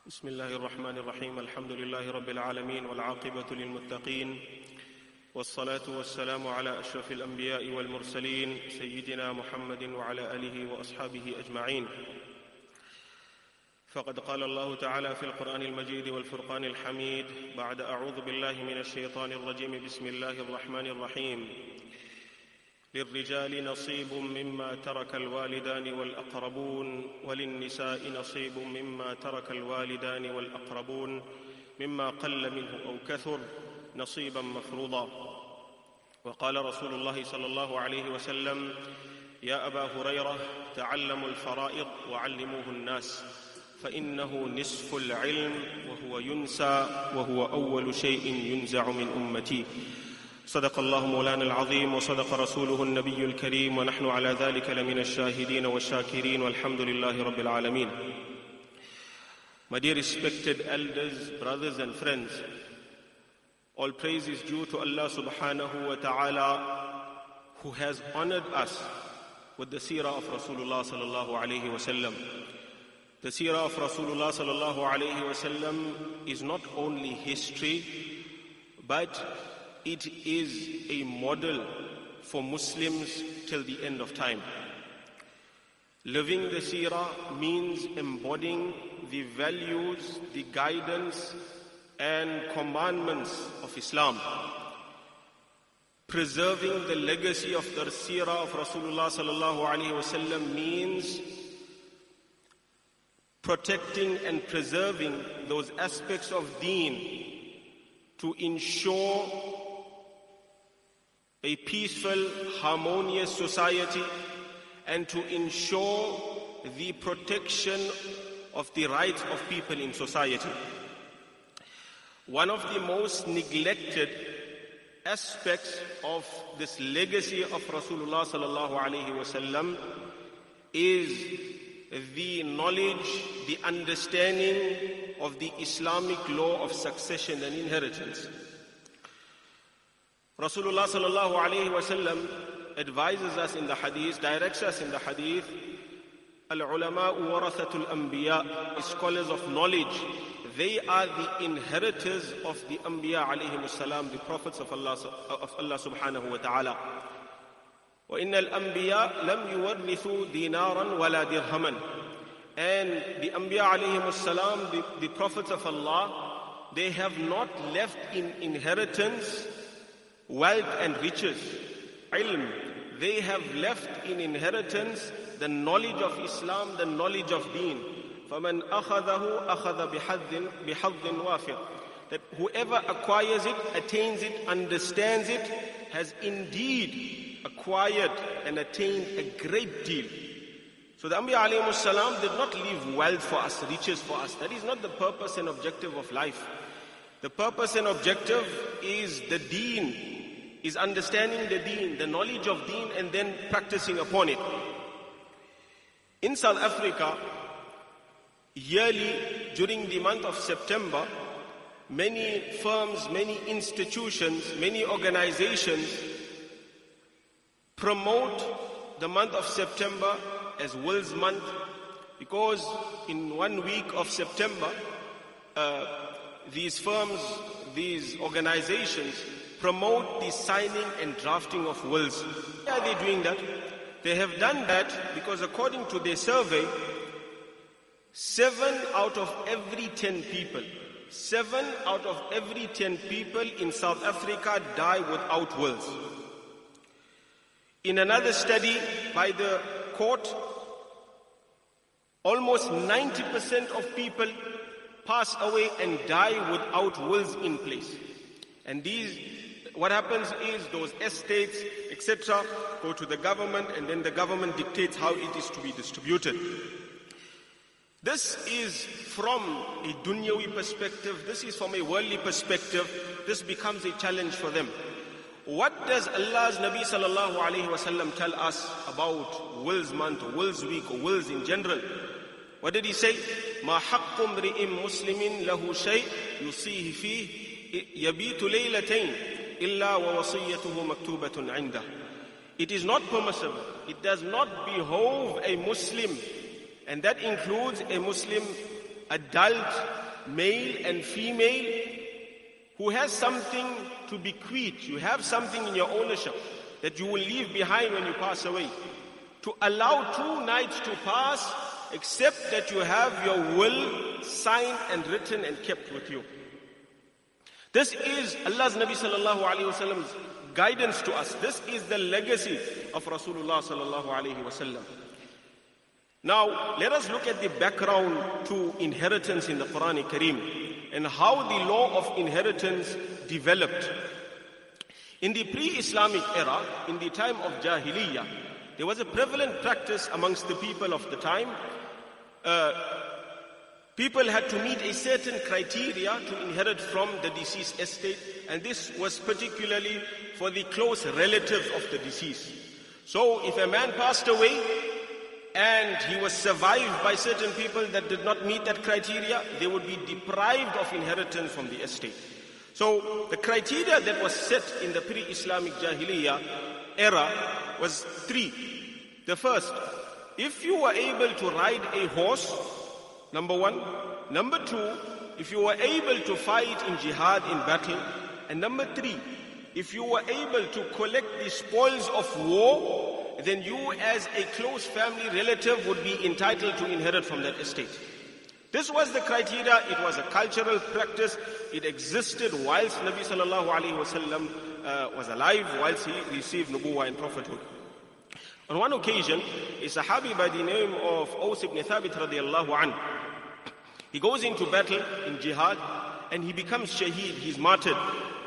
بسم الله الرحمن الرحيم الحمد لله رب العالمين والعاقبة للمتقين والصلاة والسلام على أشرف الأنبياء والمرسلين سيدنا محمد وعلى آله وأصحابه أجمعين. فقد قال الله تعالى في القرآن المجيد والفرقان الحميد بعد أعوذ بالله من الشيطان الرجيم بسم الله الرحمن الرحيم للرجال نصيب مما ترك الوالدان والأقربون وللنساء نصيب مما ترك الوالدان والأقربون مما قل منه أو كثر نصيبا مفروضا. وقال رسول الله صلى الله عليه وسلم يا أبا هريرة تعلموا الفرائض وعلموه الناس فإنه نصف العلم وهو ينسى وهو أول شيء ينزع من أمتي. صدق الله مولانا العظيم وصدق رسوله النبي الكريم ونحن على ذلك لمن الشاهدين والشاكرين والحمد لله رب العالمين. My dear respected elders, brothers and friends, all praise is due to Allah subhanahu wa ta'ala who has honored us with the seerah of Rasulullah sallallahu alayhi wa sallam. The seerah of Rasulullah sallallahu alayhi wa sallam is not only history, but it is a model for Muslims till the end of time. Living the seerah means embodying the values, the guidance and commandments of Islam. Preserving the legacy of the seerah of Rasulullah sallallahu alaihi wasallam means protecting and preserving those aspects of deen to ensure a peaceful, harmonious society and to ensure the protection of the rights of people in society. One of the most neglected aspects of this legacy of Rasulullah sallallahu alaihi wasallam is the knowledge, the understanding of the Islamic law of succession and inheritance. Rasulullah sallallahu alayhi wa sallam advises us in the hadith, directs us in the hadith, al-ulama warathatul anbiya, scholars of knowledge, they are the inheritors of the anbiya alayhimus salam, the prophets of Allah subhanahu wa ta'ala. وَإِنَّ الْأَنْبِيَاءَ لَمْ يُوَرِّثُوا دِينَارًا وَلَا دِرْهَمًا. And the anbiya alayhimus salam, the prophets of Allah, they have not left in inheritance wealth and riches, ilm. They have left in inheritance the knowledge of Islam, the knowledge of deen. فَمَنْ أَخَذَهُ أَخَذَ بِحَظٍ وَافِرٍ. That whoever acquires it, attains it, understands it, has indeed acquired and attained a great deal. So the Anbiya alayhimus salam did not leave wealth for us, riches for us. That is not the purpose and objective of life. The purpose and objective is the deen, is understanding the deen, the knowledge of deen, and then practicing upon it. In South Africa, yearly during the month of September, many firms, many institutions, many organizations promote the month of September as Wills Month, because in 1 week of September, these firms, these organizations promote the signing and drafting of wills. Why are they doing that? They have done that because according to their survey, 7 out of every 10 people in South Africa die without wills. In another study by the court, almost 90% of people pass away and die without wills in place. And what happens is those estates, etc., go to the government, and then the government dictates how it is to be distributed. This is from a dunyawi perspective, this is from a worldly perspective, this becomes a challenge for them. What does Allah's Nabi sallallahu alayhi wa sallam tell us about Wills Month, or Wills Week, or wills in general? What did he say? مَا حَقُّ امْرِئٍ مُسْلِمٍ لَهُ شَيْءٍ يُصِيهِ فِيهِ يَبِيتُ لَيْلَتَيْنِ إِلَّا وَوَصِيَّتُهُ مَكْتُوبَةٌ عِنْدَهُ. It is not permissible, it does not behove a Muslim, and that includes a Muslim adult male and female who has something to bequeath, you have something in your ownership that you will leave behind when you pass away, to allow 2 nights to pass except that you have your will signed and written and kept with you. This is Allah's Nabi sallallahu alayhi wasallam's guidance to us. This is the legacy of Rasulullah sallallahu alayhi wasallam. Now, let us look at the background to inheritance in the Quran Kareem and how the law of inheritance developed. In the pre-Islamic era, in the time of Jahiliyyah, there was a prevalent practice amongst the people of the time. People had to meet a certain criteria to inherit from the deceased estate, and this was particularly for the close relatives of the deceased. So if a man passed away and he was survived by certain people that did not meet that criteria, they would be deprived of inheritance from the estate. So the criteria that was set in the pre-Islamic Jahiliyyah era was 3. The first, if you were able to ride a horse, number 1. Number 2, if you were able to fight in jihad, in battle. And number 3, if you were able to collect the spoils of war, then you as a close family relative would be entitled to inherit from that estate. This was the criteria. It was a cultural practice. It existed whilst Nabi sallallahu alayhi wasallam was alive, whilst he received nubuwwah and prophethood. On one occasion, a sahabi by the name of Aus ibn Thabit radiallahu anhu, he goes into battle in jihad and he becomes shaheed, he's martyred.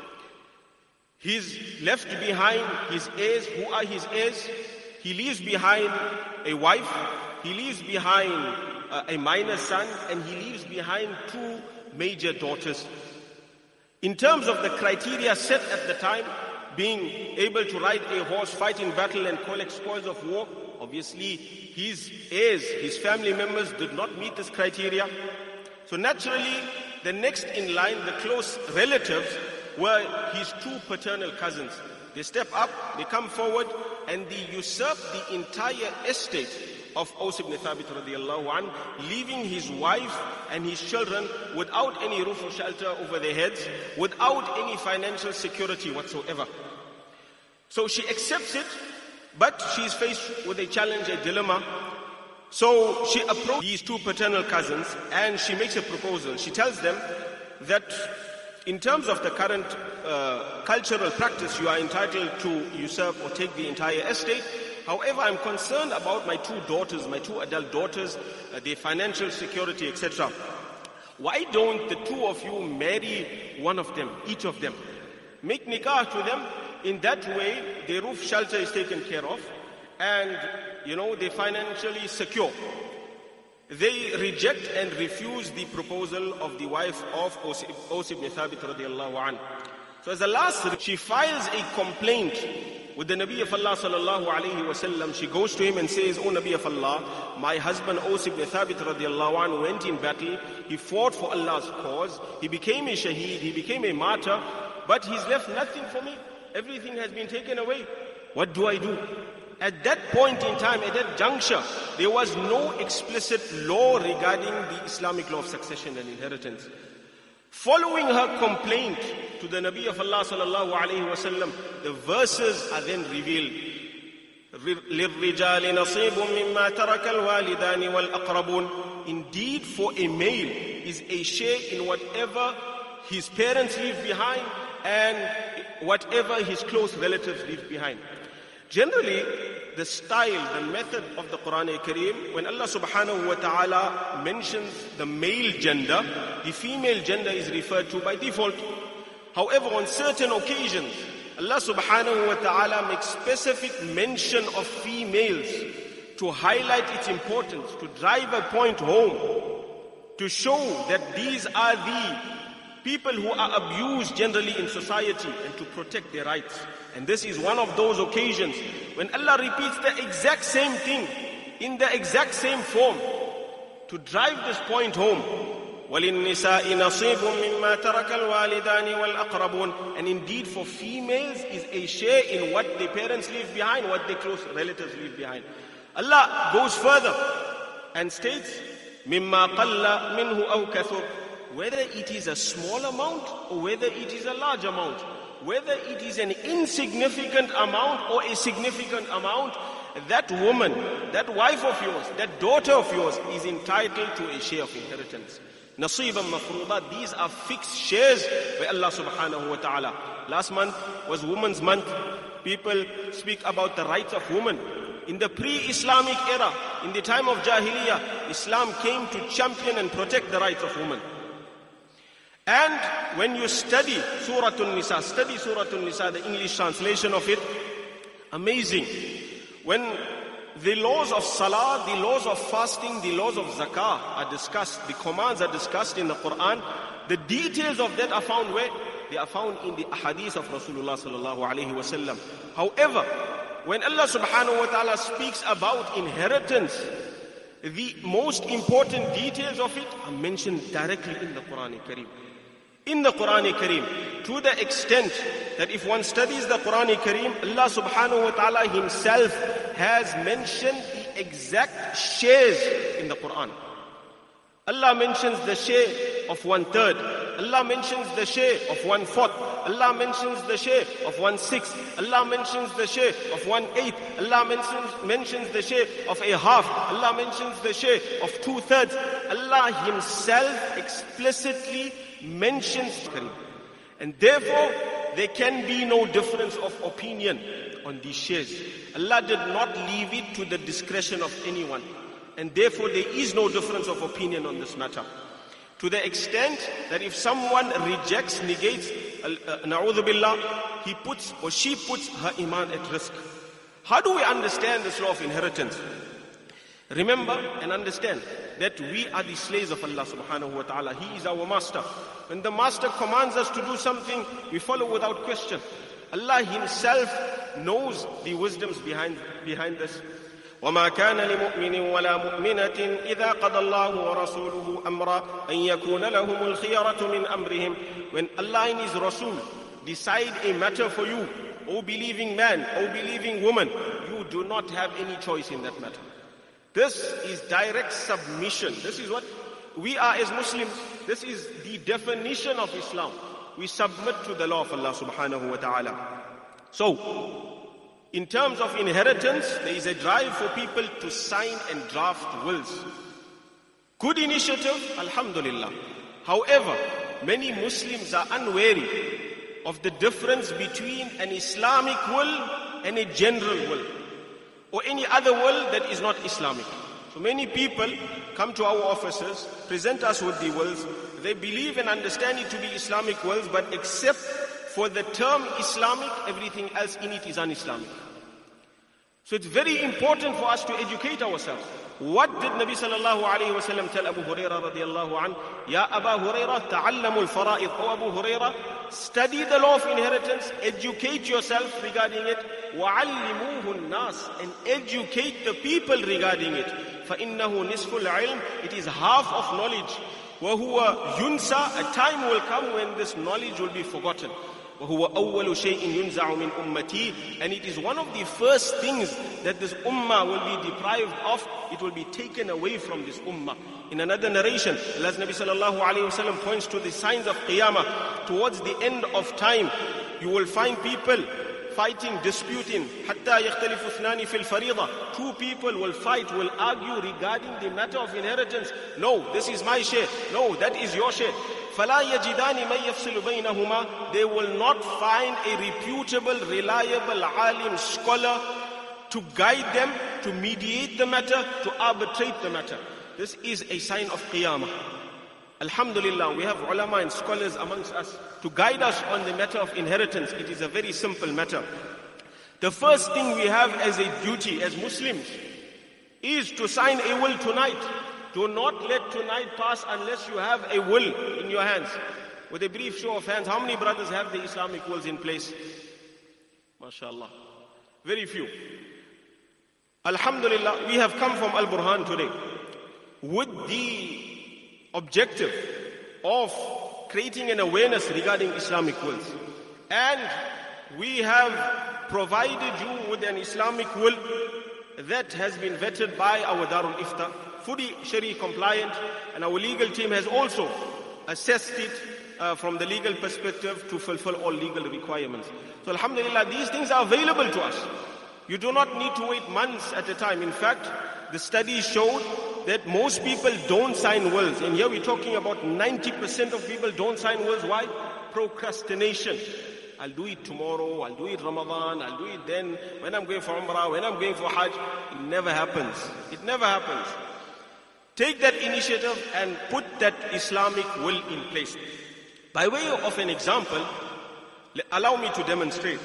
He's left behind his heirs. Who are his heirs? He leaves behind a wife, he leaves behind a minor son, and he leaves behind 2 major daughters. In terms of the criteria set at the time, being able to ride a horse, fight in battle and collect spoils of war, obviously his heirs, his family members did not meet this criteria. So naturally, the next in line, the close relatives, were his 2 paternal cousins. They step up, they come forward, and they usurp the entire estate of Aus ibn Thabit radiallahu anhu, leaving his wife and his children without any roof or shelter over their heads, without any financial security whatsoever. So she accepts it, but she is faced with a challenge, a dilemma. So she approaches these 2 paternal cousins and she makes a proposal. She tells them that in terms of the current cultural practice, you are entitled to usurp or take the entire estate. However, I'm concerned about my 2 daughters, my 2 adult daughters, their financial security, etc. Why don't the 2 of you marry one of them, each of them? Make nikah to them. In that way, their roof shelter is taken care of and, they're financially secure. They reject and refuse the proposal of the wife of Aus ibn Thabit radiallahu anhu. So as a last, she files a complaint with the Nabi of Allah sallallahu alayhi wasallam. She goes to him and says, "O Nabi of Allah, my husband Aus ibn Thabit radiallahu anhu went in battle. He fought for Allah's cause. He became a shaheed. He became a martyr. But he's left nothing for me. Everything has been taken away. What do I do?" At that point in time, at that juncture, there was no explicit law regarding the Islamic law of succession and inheritance. Following her complaint to the Nabi of Allah sallallahu alayhi wasallam, the verses are then revealed. لِلرِّجَالِ نَصِيبٌ مِّمَّا تَرَكَ الْوَالِدَانِ وَالْأَقْرَبُونَ. Indeed, for a male is a share in whatever his parents leave behind and whatever his close relatives leave behind. Generally, the style, the method of the Quran Kareem, when Allah subhanahu wa ta'ala mentions the male gender, the female gender is referred to by default. However, on certain occasions, Allah subhanahu wa ta'ala makes specific mention of females to highlight its importance, to drive a point home, to show that these are the people who are abused generally in society and to protect their rights. And this is one of those occasions when Allah repeats the exact same thing in the exact same form to drive this point home. وَلِلنِّسَاءِ نَصِيبٌ مِّمَّا تَرَكَ الْوَالِدَانِ وَالْأَقْرَبُونَ. And indeed for females is a share in what their parents leave behind, what their close relatives leave behind. Allah goes further and states, مِمَّا قَلَّ مِنْهُ أَوْ كَثُرَ. Whether it is a small amount or whether it is a large amount, whether it is an insignificant amount or a significant amount, that woman, that wife of yours, that daughter of yours is entitled to a share of inheritance. Nasiban mafruḍa, these are fixed shares by Allah subhanahu wa ta'ala. Last month was Women's Month. People speak about the rights of women. In the pre-Islamic era, in the time of Jahiliyyah, Islam came to champion and protect the rights of women. And when you study Surah An-Nisa, the English translation of it, amazing. When the laws of salah, the laws of fasting, the laws of zakah are discussed, the commands are discussed in the Quran, the details of that are found where? They are found in the ahadith of Rasulullah sallallahu alaihi wasallam. However, when Allah subhanahu wa ta'ala speaks about inheritance, the most important details of it are mentioned directly in the Quran Kareem. In the Quran Kareem, to the extent that if one studies the Quran Kareem, Allah subhanahu wa ta'ala himself has mentioned the exact shares in the Quran. Allah mentions the share of 1/3. Allah mentions the share of 1/4. Allah mentions the share of 1/6. Allah mentions the share of 1/8. Allah mentions the share of a half. Allah mentions the share of 2/3. Allah himself explicitly mentions Kareem. And therefore, there can be no difference of opinion on these shares. Allah did not leave it to the discretion of anyone. And therefore, there is no difference of opinion on this matter. To the extent that if someone rejects, negates, na'udhu billah, he puts or she puts her iman at risk. How do we understand this law of inheritance? Remember and understand that we are the slaves of Allah subhanahu wa ta'ala. He is our master. When the master commands us to do something, we follow without question. Allah himself knows the wisdoms behind this. وَمَا كَانَ لِمُؤْمِنٍ وَلَا مُؤْمِنَةٍ إِذَا قَضَى اللَّهُ وَرَسُولُهُ أَمْرًا أَن يَكُونَ لَهُمُ الْخِيَرَةُ مِنْ أَمْرِهِمْ. When Allah and His Rasul decide a matter for you, O believing man, O believing woman, you do not have any choice in that matter. This is direct submission. This is what we are as Muslims. This is the definition of Islam. We submit to the law of Allah subhanahu wa ta'ala. So, in terms of inheritance, there is a drive for people to sign and draft wills. Good initiative, alhamdulillah. However, many Muslims are unwary of the difference between an Islamic will and a general will, or any other will that is not Islamic. So many people come to our offices, present us with the wills. They believe and understand it to be Islamic wills, but except for the term Islamic, everything else in it is un-Islamic. So it's very important for us to educate ourselves. What did Nabi sallallahu alayhi wa sallam tell Abu Hurairah radiyallahu anhu? Ya Aba Hurairah, ta'allamu al-fara'id. O Abu Hurairah, study the law of inheritance, educate yourself regarding it. وَعَلِّمُوهُ النَّاسِ, and educate the people regarding it. فَإِنَّهُ نِصْفُ الْعِلْمِ, it is half of knowledge. وَهُوَ يُنْسَى, a time will come when this knowledge will be forgotten. وَهُوَ أَوَّلُ شَيْءٍ يُنْزَعُ مِنْ أُمَّتِي, and it is one of the first things that this ummah will be deprived of. It will be taken away from this ummah. In another narration, as Nabi sallallahu alayhi wa sallam points to the signs of Qiyamah, towards the end of time, you will find people fighting, disputing. حَتَّى يَخْتَلِفُ اثْنَانِ فِي الْفَرِيضَةِ, two people will fight, will argue regarding the matter of inheritance. No, this is my share. No, that is your share. فَلَا يَجِدَانِ مَنْ يَفْصِلُ بَيْنَهُمَا, they will not find a reputable, reliable alim, scholar to guide them, to mediate the matter, to arbitrate the matter. This is a sign of Qiyamah. Alhamdulillah, we have ulama and scholars amongst us to guide us on the matter of inheritance. It is a very simple matter. The first thing we have as a duty as Muslims is to sign a will tonight. Do not let tonight pass unless you have a will in your hands. With a brief show of hands, how many brothers have the Islamic wills in place? MashaAllah. Very few. Alhamdulillah, we have come from Al-Burhan today with the objective of creating an awareness regarding Islamic wills. And we have provided you with an Islamic will that has been vetted by our Darul Ifta fully Sharia compliant, and our legal team has also assessed it from the legal perspective to fulfill all legal requirements. So alhamdulillah, these things are available to us. You do not need to wait months at a time. In fact, the studies showed that most people don't sign wills. And here we're talking about 90% of people don't sign wills. Why? Procrastination. I'll do it tomorrow, I'll do it Ramadan, I'll do it then, when I'm going for Umrah, when I'm going for Hajj. It never happens. It never happens. Take that initiative and put that Islamic will in place. By way of an example, allow me to demonstrate.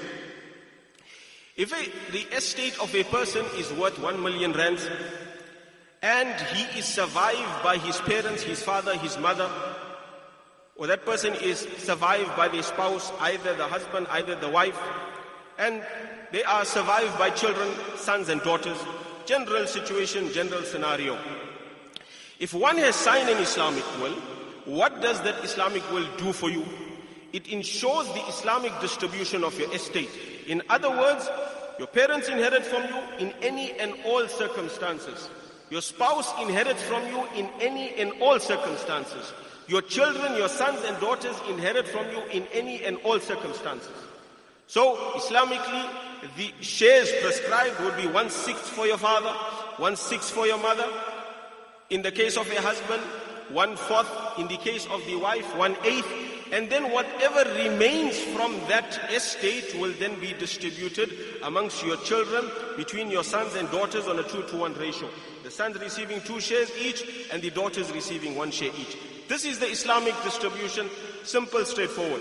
If the estate of a person is worth 1 million rands, and he is survived by his parents, his father, his mother, or that person is survived by the spouse, either the husband, either the wife, and they are survived by children, sons and daughters, general situation, general scenario. If one has signed an Islamic will, what does that Islamic will do for you? It ensures the Islamic distribution of your estate. In other words, your parents inherit from you in any and all circumstances. Your spouse inherits from you in any and all circumstances. Your children, your sons and daughters inherit from you in any and all circumstances. So, Islamically, the shares prescribed would be 1/6 for your father, 1/6 for your mother. In the case of a husband, 1/4. In the case of the wife, 1/8. And then whatever remains from that estate will then be distributed amongst your children, between your sons and daughters on a 2-to-1 ratio. The sons receiving 2 shares each, and the daughters receiving 1 share each. This is the Islamic distribution, simple, straightforward.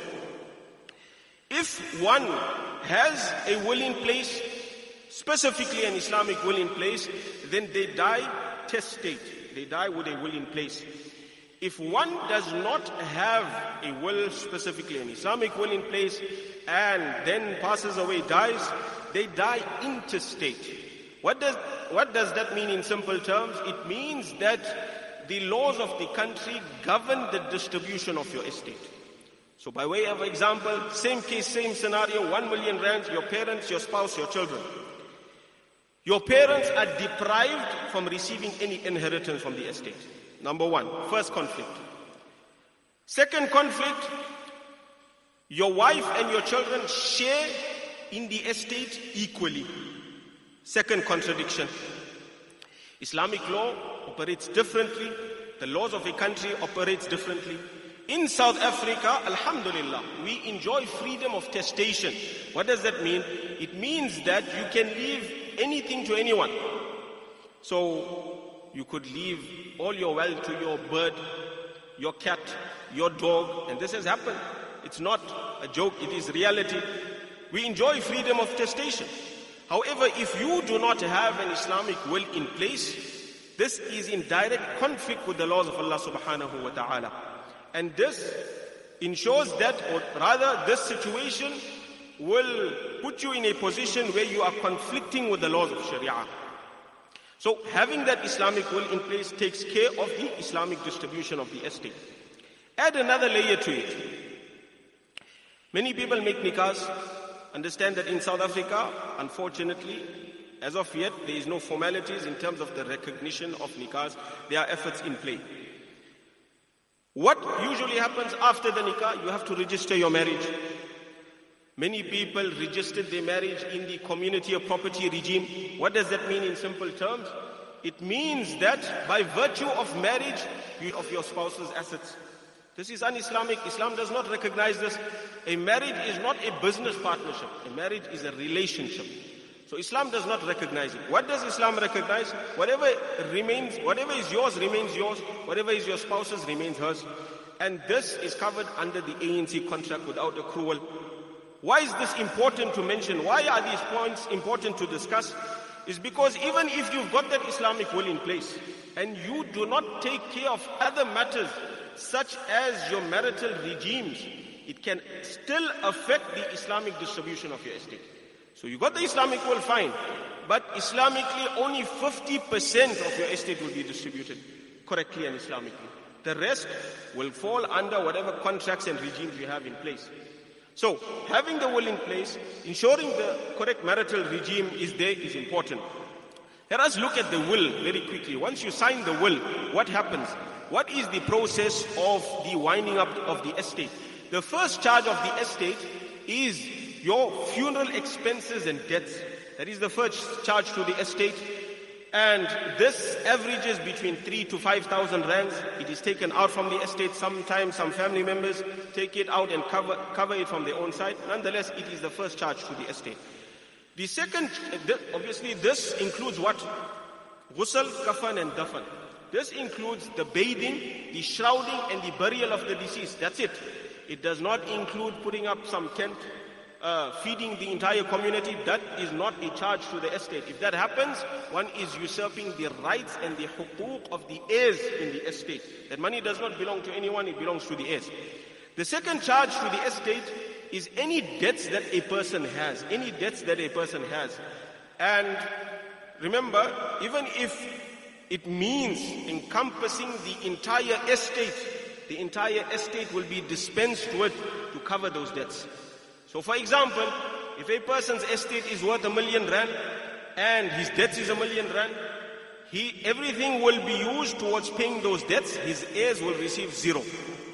If one has a will in place, specifically an Islamic will in place, then they die testate. They die with a will in place. If one does not have a will, specifically an Islamic will in place, and then passes away, dies, they die intestate. What does that mean in simple terms? It means that the laws of the country govern the distribution of your estate. So by way of example, same case, same scenario, 1 million rands, your parents, your spouse, your children. Your parents are deprived from receiving any inheritance from the estate. Number one, first conflict. Second conflict, your wife and your children share in the estate equally. Second contradiction. Islamic law operates differently. The laws of a country operates differently. In South Africa, alhamdulillah, we enjoy freedom of testation. What does that mean? It means that you can leave anything to anyone. So, you could leave all your wealth to your bird, your cat, your dog, and this has happened. It's not a joke, it is reality. We enjoy freedom of testation. However, if you do not have an Islamic will in place, this is in direct conflict with the laws of Allah subhanahu wa ta'ala. And this ensures that, or rather this situation will put you in a position where you are conflicting with the laws of Sharia. So having that Islamic will in place takes care of the Islamic distribution of the estate. Add another layer to it. Many people make nikahs. Understand that in South Africa, unfortunately, as of yet, there is no formalities in terms of the recognition of nikahs. There are efforts in play. What usually happens after the nikah? You have to register your marriage. Many people registered their marriage in the community of property regime. What does that mean in simple terms? It means that by virtue of marriage, you of your spouse's assets. This is un-Islamic. Islam does not recognize this. A marriage is not a business partnership. A marriage is a relationship. So Islam does not recognize it. What does Islam recognize? Whatever is yours remains yours. Whatever is your spouse's remains hers. And this is covered under the ANC contract without accrual. Why is this important to mention? Why are these points important to discuss? Is because even if you've got that Islamic will in place and you do not take care of other matters such as your marital regimes, it can still affect the Islamic distribution of your estate. So you got the Islamic will, fine. But Islamically, only 50% of your estate will be distributed correctly and Islamically. The rest will fall under whatever contracts and regimes you have in place. So, having the will in place, ensuring the correct marital regime is there is important. Let us look at the will very quickly. Once you sign the will, what happens? What is the process of the winding up of the estate? The first charge of the estate is your funeral expenses and debts. That is the first charge to the estate. And this averages between 3,000 to 5,000 rands. It is taken out from the estate. Sometimes some family members take it out and cover it from their own side. Nonetheless, it is the first charge to the estate. The second, obviously this includes what? Ghusl, kafan and dafan. This includes the bathing, the shrouding and the burial of the deceased. That's it. It does not include putting up some tent, feeding the entire community. That is not a charge to the estate. If that happens, one is usurping the rights and the huquq of the heirs in the estate. That money does not belong to anyone, it belongs to the heirs. The second charge to the estate is any debts that a person has. Any debts that a person has. And remember, even if it means encompassing the entire estate will be dispensed with to cover those debts. So for example, if a person's estate is worth R1 million and his debts is R1 million, everything will be used towards paying those debts. His heirs will receive zero.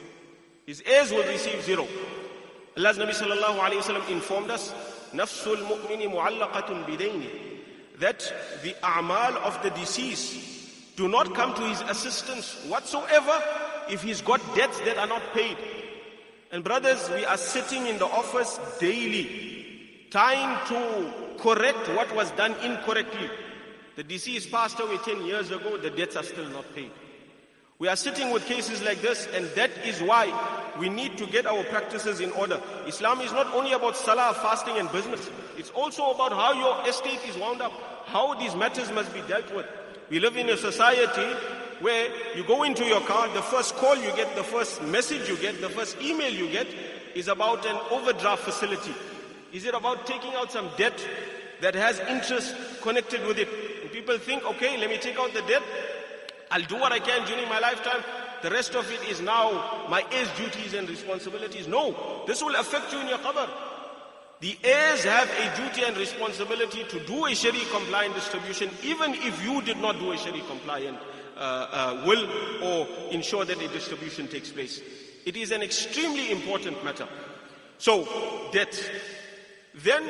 His heirs will receive zero. Allah's Nabi sallallahu alayhi wa sallam informed us, Nafsul mu'mini mu'allaqatun bidayni, that the a'mal of the deceased do not come to his assistance whatsoever if he's got debts that are not paid. And brothers, we are sitting in the office daily, trying to correct what was done incorrectly. The deceased passed away 10 years ago, the debts are still not paid. We are sitting with cases like this, and that is why we need to get our practices in order. Islam is not only about salah, fasting and business. It's also about how your estate is wound up, how these matters must be dealt with. We live in a society where you go into your car, the first call you get, the first message you get, the first email you get is about an overdraft facility. Is it about taking out some debt that has interest connected with it? And people think, okay, let me take out the debt. I'll do what I can during my lifetime. The rest of it is now my heirs' duties and responsibilities. No, this will affect you in your qabr. The heirs have a duty and responsibility to do a Sharia-compliant distribution, even if you did not do a Sharia-compliant will or ensure that a distribution takes place. It is an extremely important matter. So, debt. Then,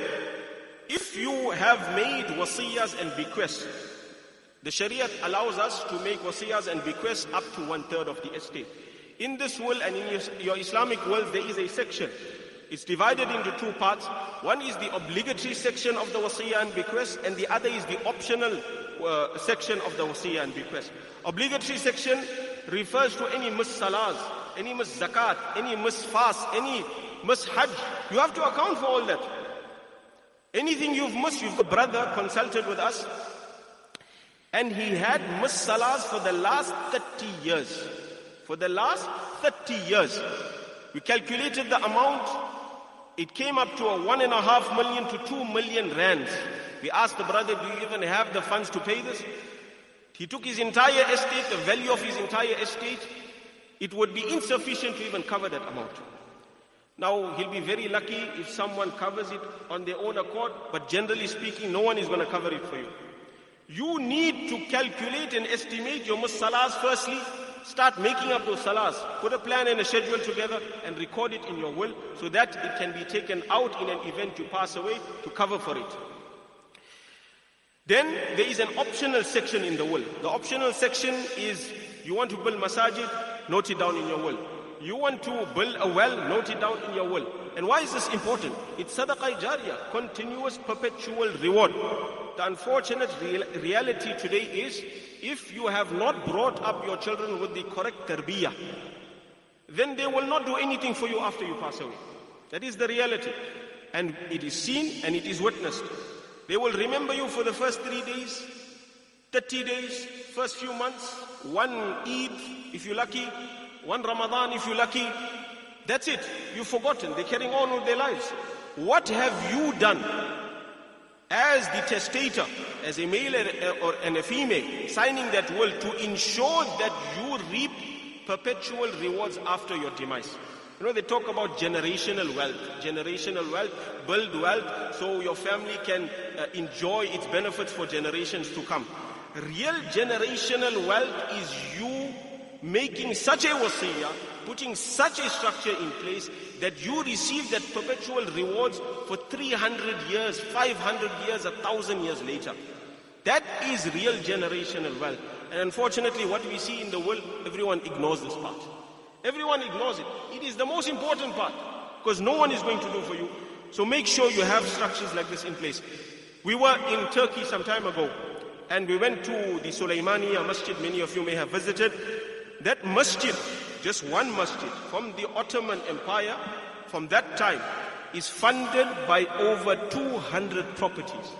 if you have made wasiyas and bequests, the Sharia allows us to make wasiyas and bequests up to 1/3 of the estate. In this will and in your Islamic will, there is a section. It's divided into two parts. One is the obligatory section of the wasiyah and bequest, and the other is the optional section of the wasiyah and bequest. Obligatory section refers to any missed salahs, any missed zakat, any missed fast, any missed hajj. You have to account for all that. Anything you've missed, a brother consulted with us, and he had missed salahs for the last 30 years. For the last 30 years. We calculated the amount. It came up to 1.5 million to 2 million rands. We asked the brother, do you even have the funds to pay this? He took his entire estate, the value of his entire estate. It would be insufficient to even cover that amount. Now, he'll be very lucky if someone covers it on their own accord, but generally speaking, no one is going to cover it for you. You need to calculate and estimate your salahs firstly. Start making up those salahs. Put a plan and a schedule together and record it in your will so that it can be taken out in an event you pass away to cover for it. Then there is an optional section in the will. The optional section is you want to build masajid, note it down in your will. You want to build a well, note it down in your will. And why is this important? It's sadaqah jariyah, continuous perpetual reward. The unfortunate reality today is, if you have not brought up your children with the correct tarbiyah, then they will not do anything for you after you pass away. That is the reality. And it is seen and it is witnessed. They will remember you for the first 3 days, 30 days, first few months, one Eid if you're lucky, one Ramadan if you're lucky. That's it. You've forgotten. They're carrying on with their lives. What have you done as the testator, as a male and a female, signing that will to ensure that you reap perpetual rewards after your demise? You know, they talk about generational wealth. Generational wealth, build wealth so your family can enjoy its benefits for generations to come. Real generational wealth is you making such a wasiyah, putting such a structure in place that you receive that perpetual rewards for 300 years, 500 years, 1,000 years later. That is real generational wealth. And unfortunately, what we see in the world, everyone ignores this part. Everyone ignores it. It is the most important part because no one is going to do for you. So make sure you have structures like this in place. We were in Turkey some time ago and we went to the Sulaimaniya Masjid. Many of you may have visited. That masjid, just one masjid from the Ottoman Empire, from that time, is funded by over 200 properties.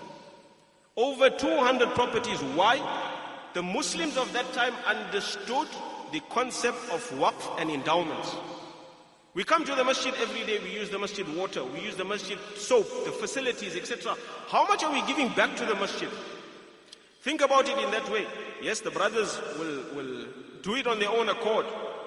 Over 200 properties. Why? The Muslims of that time understood the concept of waqf and endowments. We come to the masjid every day, we use the masjid water, we use the masjid soap, the facilities, etc. How much are we giving back to the masjid? Think about it in that way. Yes, the brothers will do it on their own accord.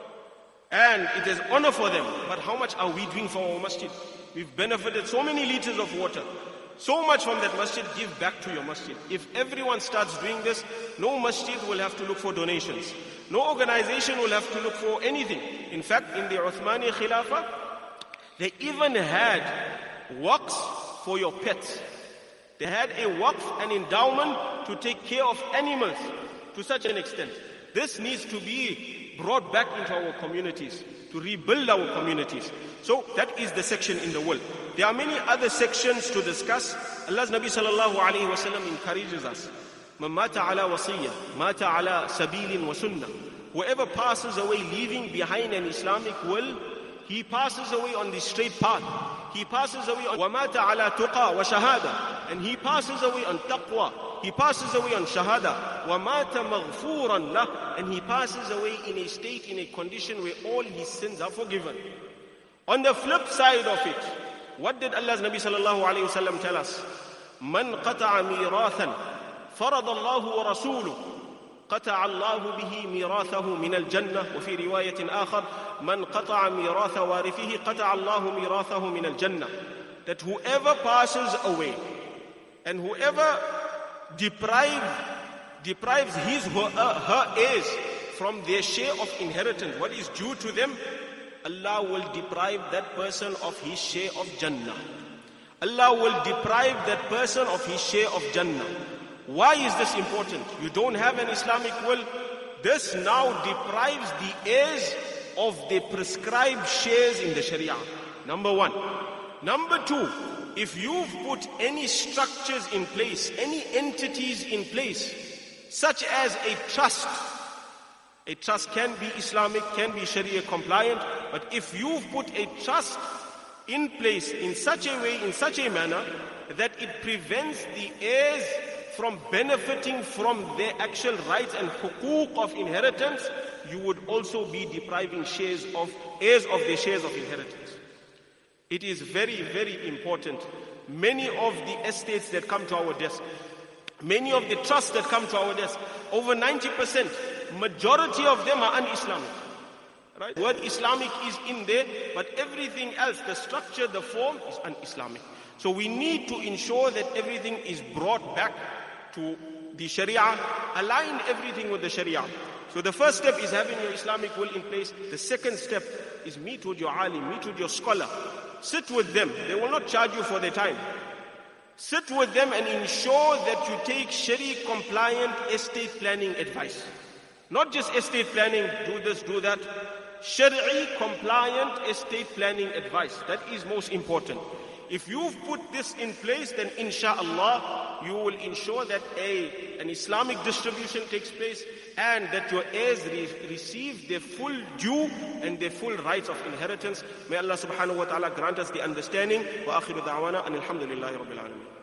And it is honor for them. But how much are we doing for our masjid? We've benefited so many liters of water. So much from that masjid, give back to your masjid. If everyone starts doing this, no masjid will have to look for donations. No organization will have to look for anything. In fact, in the Uthmani Khilafah, they even had waqfs for your pets. They had a waqf, an endowment to take care of animals to such an extent. This needs to be brought back into our communities, to rebuild our communities. So that is the section in the world. There are many other sections to discuss. Allah's Nabi sallallahu alayhi wa sallam encourages us. Man mata ala wasiyya, mata ala sabilin wa sunnah. Whoever passes away leaving behind an Islamic will, he passes away on the straight path. He passes away on وَمَاتَ عَلَى تُقَى وَشَهَادَةٍ. And he passes away on taqwa. He passes away on shahada. وَمَاتَ مَغْفُورًا لَهُ. And he passes away in a state, in a condition where all his sins are forgiven. On the flip side of it, what did Allah's Nabi sallallahu alayhi wa sallam tell us? مَنْ قَطَعَ مِيرَاثًا فَرَضَ اللَّهُ وَرَسُولُهُ قطع الله به ميراثه من الجنة. وفي رواية آخر من قطع ميراث وارثه قطع الله ميراثه من الجنة. That whoever passes away and whoever deprives his or her heirs from their share of inheritance, what is due to them, Allah will deprive that person of his share of Jannah. Allah will deprive that person of his share of Jannah. Why is this important? You don't have an Islamic will. This now deprives the heirs of the prescribed shares in the Sharia. Number one. Number two, if you've put any structures in place, any entities in place, such as a trust can be Islamic, can be Sharia compliant, but if you've put a trust in place in such a way, in such a manner, that it prevents the heirs from benefiting from their actual rights and hukuk of inheritance, you would also be depriving heirs of their shares of inheritance. It is very, very important. Many of the estates that come to our desk, many of the trusts that come to our desk, over 90%, majority of them are un-Islamic. Right? The word Islamic is in there, but everything else, the structure, the form is un-Islamic. So we need to ensure that everything is brought back to the Sharia, align everything with the Sharia. So the first step is having your Islamic will in place. The second step is meet with your alim, meet with your scholar. Sit with them. They will not charge you for their time. Sit with them and ensure that you take Sharia compliant estate planning advice. Not just estate planning, do this, do that. Sharia compliant estate planning advice. That is most important. If you've put this in place, then inshallah, you will ensure that an Islamic distribution takes place and that your heirs receive their full due and their full rights of inheritance. May Allah subhanahu wa ta'ala grant us the understanding. Wa akhiru da'wana and alhamdulillahi rabbil alameen.